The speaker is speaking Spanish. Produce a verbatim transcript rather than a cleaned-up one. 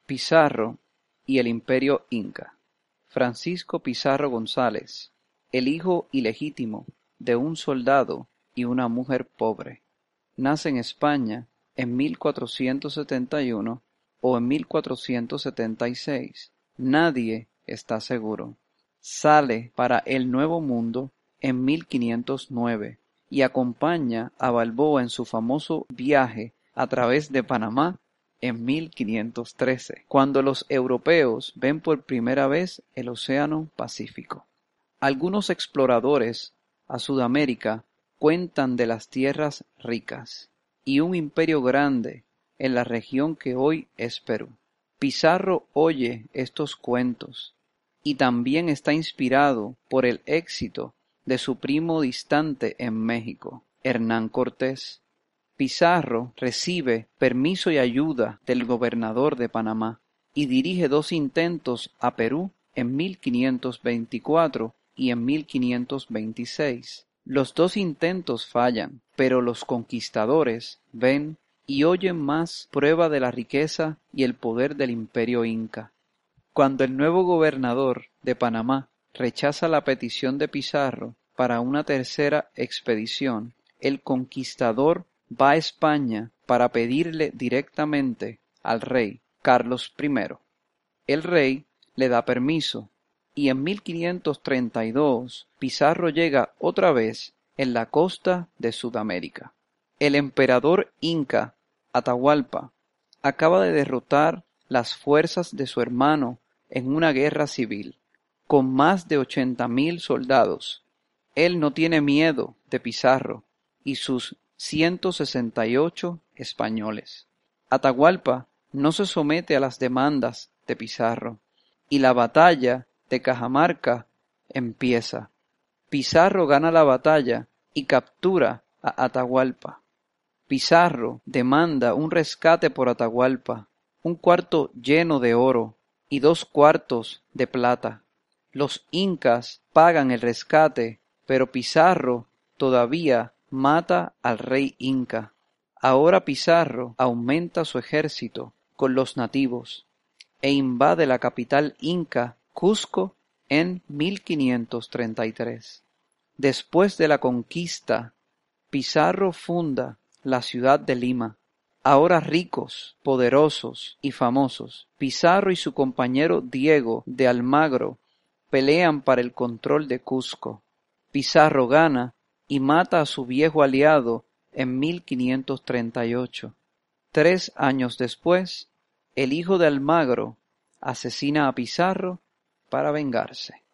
Pizarro y el Imperio Inca. Francisco Pizarro González, el hijo ilegítimo de un soldado y una mujer pobre, nace en España en mil cuatrocientos setenta y uno o en mil cuatrocientos setenta y seis. Nadie está seguro. Sale para el Nuevo Mundo en mil quinientos nueve y acompaña a Balboa en su famoso viaje a través de Panamá en mil quinientos trece, cuando los europeos ven por primera vez el Océano Pacífico. Algunos exploradores a Sudamérica cuentan de las tierras ricas y un imperio grande en la región que hoy es Perú. Pizarro oye estos cuentos y también está inspirado por el éxito de su primo distante en México, Hernán Cortés. Pizarro recibe permiso y ayuda del gobernador de Panamá y dirige dos intentos a Perú en mil quinientos veinticuatro y en mil quinientos veintiséis. Los dos intentos fallan, pero los conquistadores ven y oyen más prueba de la riqueza y el poder del imperio inca. Cuando el nuevo gobernador de Panamá rechaza la petición de Pizarro para una tercera expedición, el conquistador va a España para pedirle directamente al rey Carlos primero. El rey le da permiso y en mil quinientos treinta y dos Pizarro llega otra vez en la costa de Sudamérica. El emperador inca Atahualpa acaba de derrotar las fuerzas de su hermano en una guerra civil con más de ochenta mil soldados. Él no tiene miedo de Pizarro y sus ciento sesenta y ocho españoles. Atahualpa no se somete a las demandas de Pizarro y la batalla de Cajamarca empieza. Pizarro gana la batalla y captura a Atahualpa. Pizarro demanda un rescate por Atahualpa, un cuarto lleno de oro y dos cuartos de plata. Los incas pagan el rescate, pero Pizarro todavía mata al rey inca. Ahora Pizarro aumenta su ejército con los nativos e invade la capital inca, Cusco, en mil quinientos treinta y tres. Después de la conquista, Pizarro funda la ciudad de Lima. Ahora ricos, poderosos y famosos, Pizarro y su compañero Diego de Almagro pelean para el control de Cusco. Pizarro gana y mata a su viejo aliado en mil quinientos treinta y ocho. Tres años después, el hijo de Almagro asesina a Pizarro para vengarse.